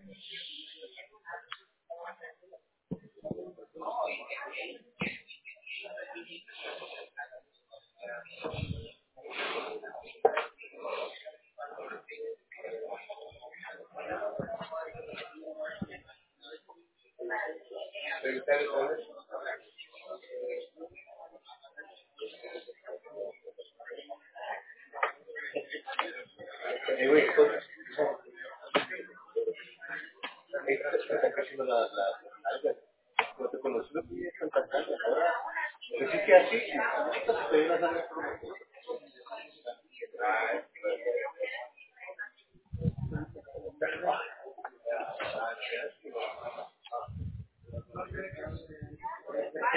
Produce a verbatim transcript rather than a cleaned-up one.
Eh, güey, pues, está creciendo la, la, alga. Pero te conocí lo que es contactante, ahora. Pues sí que así, esto se te viene a hacer